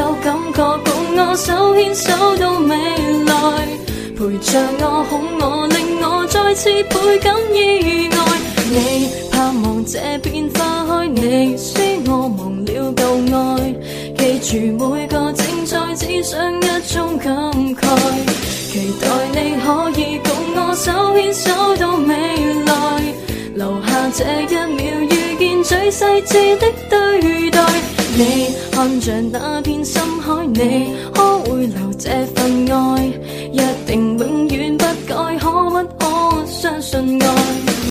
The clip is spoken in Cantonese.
有感覺，共我手牽手到未來，陪着我哄我令我再次倍感意外。你盼望這變化開，你輸我忘了舊愛，記住每個精彩只想一種感慨，期待你可以共我手牽手到未來，留下這一秒遇見最細緻的對待。你看着那片深海，你可會留這份愛，一定永遠不改，可不可相信愛？